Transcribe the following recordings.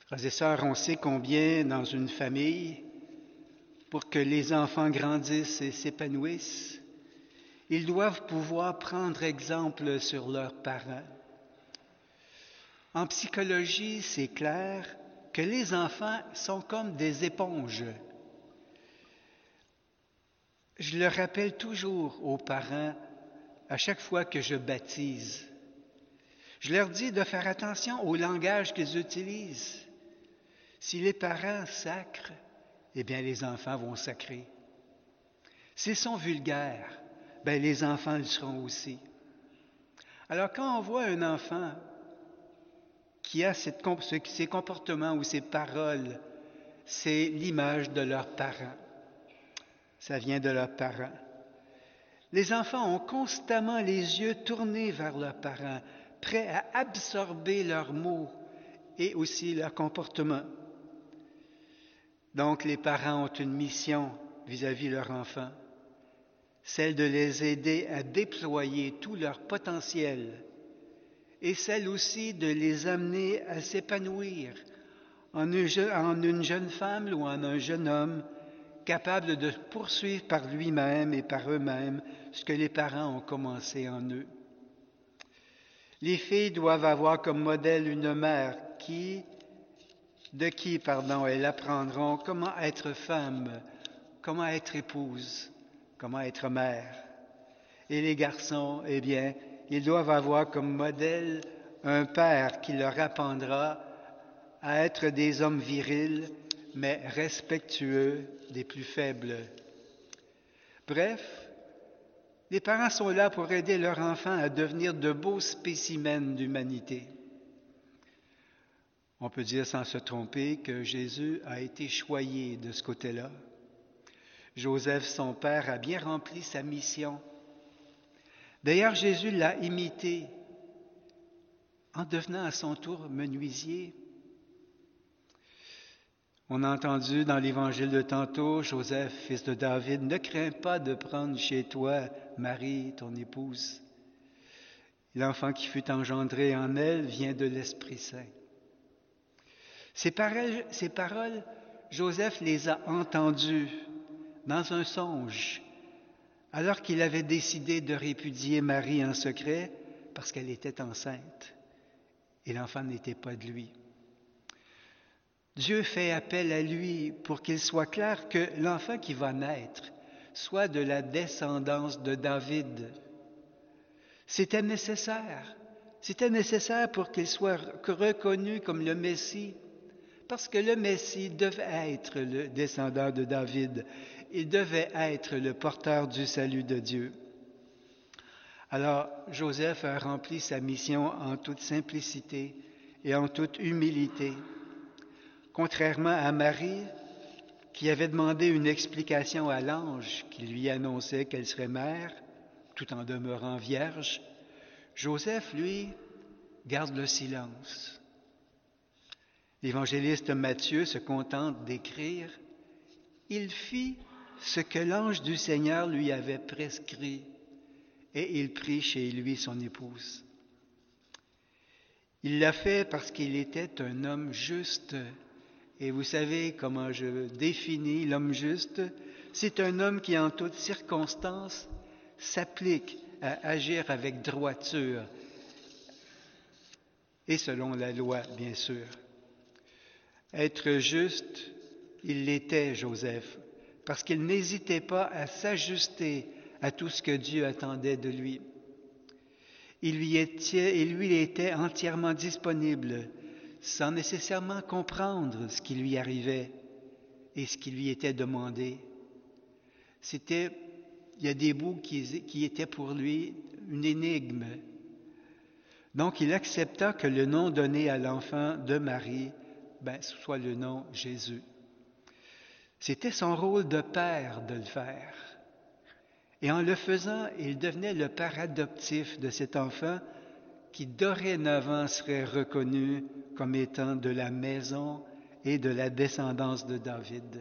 Frères et sœurs, on sait combien dans une famille, pour que les enfants grandissent et s'épanouissent, ils doivent pouvoir prendre exemple sur leurs parents. En psychologie, c'est clair que les enfants sont comme des éponges. Je le rappelle toujours aux parents à chaque fois que je baptise. Je leur dis de faire attention au langage qu'ils utilisent. Si les parents sacrent, eh bien les enfants vont sacrer. S'ils sont vulgaires, bien les enfants le seront aussi. Alors quand on voit un enfant qui a ces comportements ou ces paroles, c'est l'image de leurs parents. Ça vient de leurs parents. Les enfants ont constamment les yeux tournés vers leurs parents, prêts à absorber leurs mots et aussi leur comportement. Donc les parents ont une mission vis-à-vis de leurs enfants, celle de les aider à déployer tout leur potentiel et celle aussi de les amener à s'épanouir en une jeune femme ou en un jeune homme capable de poursuivre par lui-même et par eux-mêmes ce que les parents ont commencé en eux. Les filles doivent avoir comme modèle une mère de qui elles apprendront comment être femme, comment être épouse, comment être mère. Et les garçons, eh bien, ils doivent avoir comme modèle un père qui leur apprendra à être des hommes virils, mais respectueux des plus faibles. Bref, les parents sont là pour aider leurs enfants à devenir de beaux spécimens d'humanité. On peut dire sans se tromper que Jésus a été choyé de ce côté-là. Joseph, son père, a bien rempli sa mission. D'ailleurs, Jésus l'a imité en devenant à son tour menuisier. On a entendu dans l'évangile de tantôt, Joseph, fils de David, ne crains pas de prendre chez toi Marie, ton épouse. L'enfant qui fut engendré en elle vient de l'Esprit Saint. Ces paroles, Joseph les a entendues dans un songe, alors qu'il avait décidé de répudier Marie en secret parce qu'elle était enceinte et l'enfant n'était pas de lui. Dieu fait appel à lui pour qu'il soit clair que l'enfant qui va naître soit de la descendance de David. C'était nécessaire. C'était nécessaire pour qu'il soit reconnu comme le Messie, parce que le Messie devait être le descendant de David. Il devait être le porteur du salut de Dieu. Alors, Joseph a rempli sa mission en toute simplicité et en toute humilité. Contrairement à Marie, qui avait demandé une explication à l'ange qui lui annonçait qu'elle serait mère, tout en demeurant vierge, Joseph, lui, garde le silence. L'évangéliste Matthieu se contente d'écrire « Il fit ce que l'ange du Seigneur lui avait prescrit, et il prit chez lui son épouse. » Il l'a fait parce qu'il était un homme juste. Et vous savez comment je définis l'homme juste? C'est un homme qui, en toutes circonstances, s'applique à agir avec droiture et selon la loi, bien sûr. Être juste, il l'était, Joseph, parce qu'il n'hésitait pas à s'ajuster à tout ce que Dieu attendait de lui. Il lui était entièrement disponible, sans nécessairement comprendre ce qui lui arrivait et ce qui lui était demandé. Il y a des bouts qui étaient pour lui une énigme. Donc il accepta que le nom donné à l'enfant de Marie, soit le nom Jésus. C'était son rôle de père de le faire. Et en le faisant, il devenait le père adoptif de cet enfant qui dorénavant serait reconnu comme étant de la maison et de la descendance de David.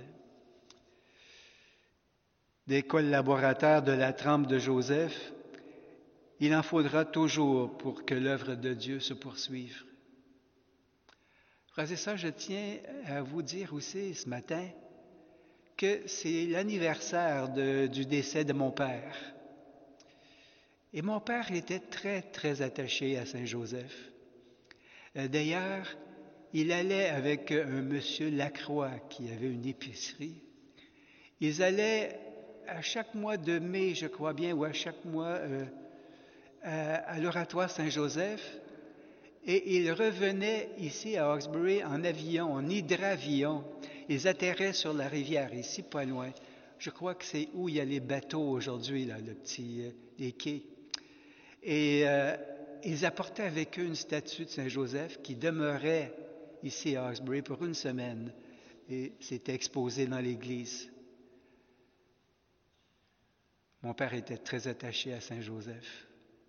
Des collaborateurs de la trempe de Joseph, il en faudra toujours pour que l'œuvre de Dieu se poursuive. Frères et sœurs, je tiens à vous dire aussi ce matin que c'est l'anniversaire du décès de mon père. Et mon père était très, très attaché à Saint-Joseph. D'ailleurs, il allait avec un monsieur Lacroix qui avait une épicerie. Ils allaient à chaque mois de mai, je crois bien, ou à chaque mois à l'oratoire Saint-Joseph, et ils revenaient ici à Hawkesbury en avion, en hydravion. Ils atterraient sur la rivière, ici pas loin. Je crois que c'est où il y a les bateaux aujourd'hui, là, les quais. Et ils apportaient avec eux une statue de Saint-Joseph qui demeurait ici à Hawkesbury pour une semaine et c'était exposé dans l'église. Mon père était très attaché à Saint-Joseph.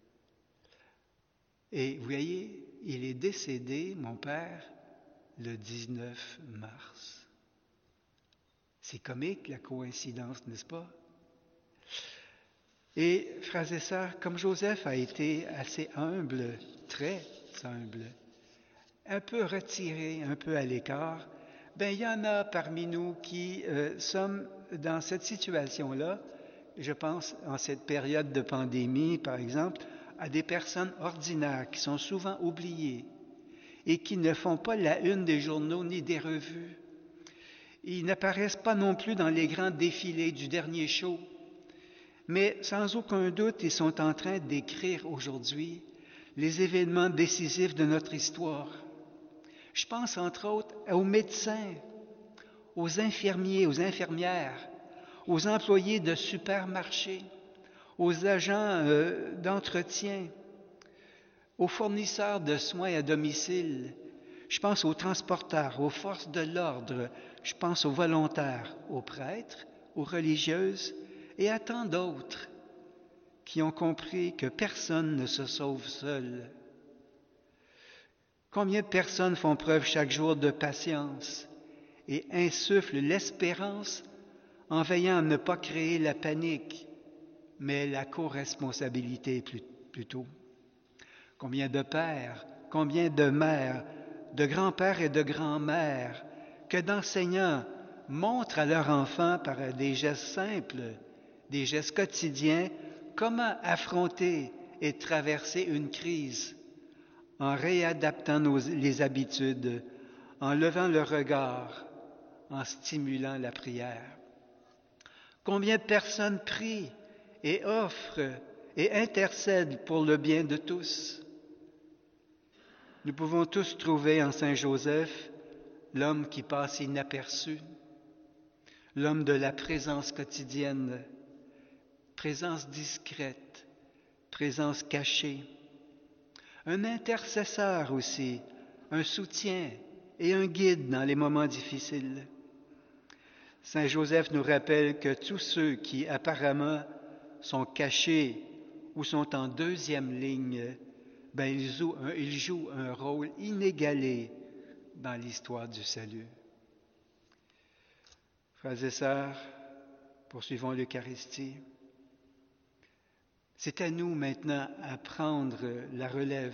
Et vous voyez, il est décédé, mon père, le 19 mars. C'est comique la coïncidence, n'est-ce pas? Et frères et sœurs, comme Joseph a été assez humble, très humble, un peu retiré, un peu à l'écart, il y en a parmi nous qui sommes dans cette situation-là. Je pense en cette période de pandémie, par exemple, à des personnes ordinaires qui sont souvent oubliées et qui ne font pas la une des journaux ni des revues. Ils n'apparaissent pas non plus dans les grands défilés du dernier show. Mais sans aucun doute, ils sont en train d'écrire aujourd'hui les événements décisifs de notre histoire. Je pense entre autres aux médecins, aux infirmiers, aux infirmières, aux employés de supermarchés, aux agents d'entretien, aux fournisseurs de soins à domicile. Je pense aux transporteurs, aux forces de l'ordre, je pense aux volontaires, aux prêtres, aux religieuses et à tant d'autres qui ont compris que personne ne se sauve seul. Combien de personnes font preuve chaque jour de patience et insufflent l'espérance en veillant à ne pas créer la panique, mais la co-responsabilité plutôt. Combien de pères, combien de mères, de grands-pères et de grands-mères que d'enseignants montrent à leurs enfants par des gestes simples, des gestes quotidiens, comment affronter et traverser une crise en réadaptant les habitudes, en levant le regard, en stimulant la prière. Combien de personnes prient et offrent et intercèdent pour le bien de tous. Nous pouvons tous trouver en Saint Joseph l'homme qui passe inaperçu, l'homme de la présence quotidienne, présence discrète, présence cachée. Un intercesseur aussi, un soutien et un guide dans les moments difficiles. Saint Joseph nous rappelle que tous ceux qui apparemment sont cachés ou sont en deuxième ligne, ils jouent un rôle inégalé dans l'histoire du salut. Frères et sœurs, poursuivons l'Eucharistie. C'est à nous maintenant à prendre la relève.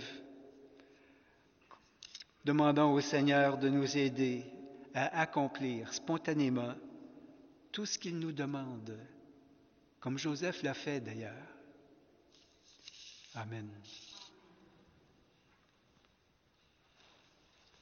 Demandons au Seigneur de nous aider à accomplir spontanément tout ce qu'il nous demande, comme Joseph l'a fait d'ailleurs. Amen.